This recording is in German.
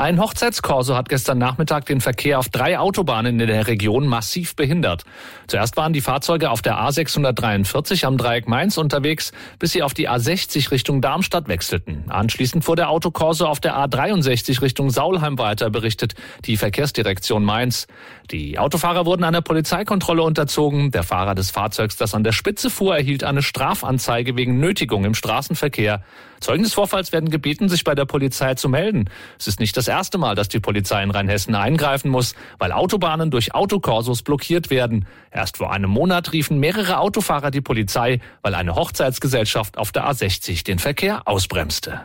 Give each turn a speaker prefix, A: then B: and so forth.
A: Ein Hochzeitskorso hat gestern Nachmittag den Verkehr auf 3 Autobahnen in der Region massiv behindert. Zuerst waren die Fahrzeuge auf der A643 am Dreieck Mainz unterwegs, bis sie auf die A60 Richtung Darmstadt wechselten. Anschließend fuhr der Autokorso auf der A63 Richtung Saulheim weiter, berichtet die Verkehrsdirektion Mainz. Die Autofahrer wurden einer Polizeikontrolle unterzogen. Der Fahrer des Fahrzeugs, das an der Spitze fuhr, erhielt eine Strafanzeige wegen Nötigung im Straßenverkehr. Zeugen des Vorfalls werden gebeten, sich bei der Polizei zu melden. Es ist nicht das erste Mal, dass die Polizei in Rheinhessen eingreifen muss, weil Autobahnen durch Autokorsos blockiert werden. Erst vor einem Monat riefen mehrere Autofahrer die Polizei, weil eine Hochzeitsgesellschaft auf der A60 den Verkehr ausbremste.